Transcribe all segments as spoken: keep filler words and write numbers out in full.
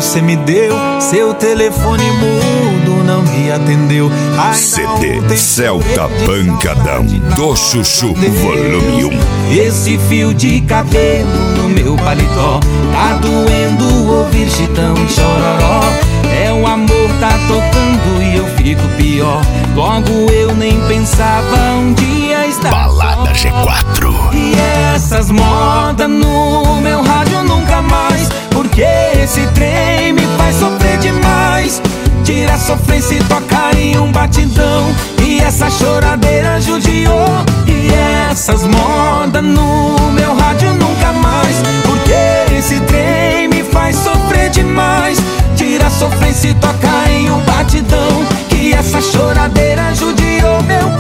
você me deu, seu telefone mudo não me atendeu. Ai, C D Celta Pancadão do Chuchu volume um. Esse fio de cabelo no meu paletó tá doendo ouvir Chitão e Chororó. É o amor tá tocando e eu fico pior. Logo eu nem pensava um dia estar Balada só. G quatro. E essas modas no meu rádio nunca mais, porque esse trem me faz sofrer demais. Tira a sofrência e toca em um batidão, e essa choradeira judiou. E essas modas no meu rádio nunca mais, porque esse trem me faz sofrer demais. Tira a sofrência e toca em um batidão, que essa choradeira judiou meu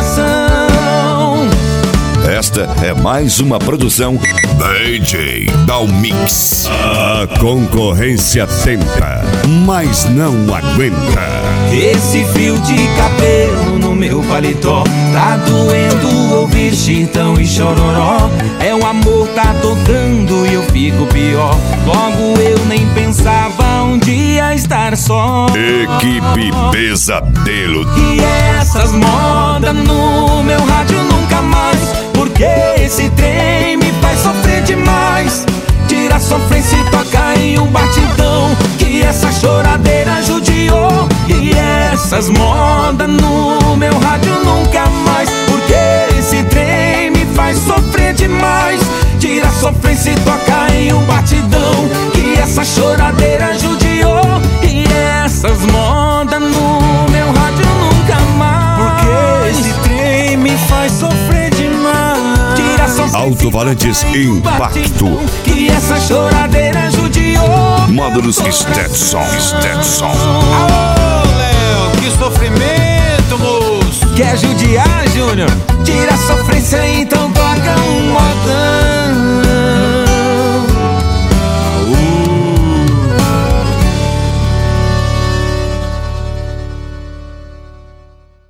coração. Esta é mais uma produção D J Dalmix. A concorrência tenta, mas não aguenta. Esse fio de cabelo no meu paletó tá doendo ouvir Chitão e Chororó. É o amor tá tocando e eu fico pior. Logo eu nem pensava um dia estar só. Equipe Pesadelo. E essas modas no meu rádio nunca mais, porque esse trem me faz sofrer demais. Tira a sofrência e toca em um batidão, que essa choradeira judiou. E essas modas no meu rádio nunca mais, porque esse trem me faz sofrer demais. Tira a sofrência e toca em um batidão, que essa choradeira judiou. E essas modas no meu rádio nunca mais, porque esse trem me faz sofrer demais. Tira a sofrência Alto Valentes Impacto. que essa choradeira judiou. Módulos Stetson. Stetson. Alô, Léo, que sofrimento, moço. Quer judiar, Júnior? Tira a sofrência então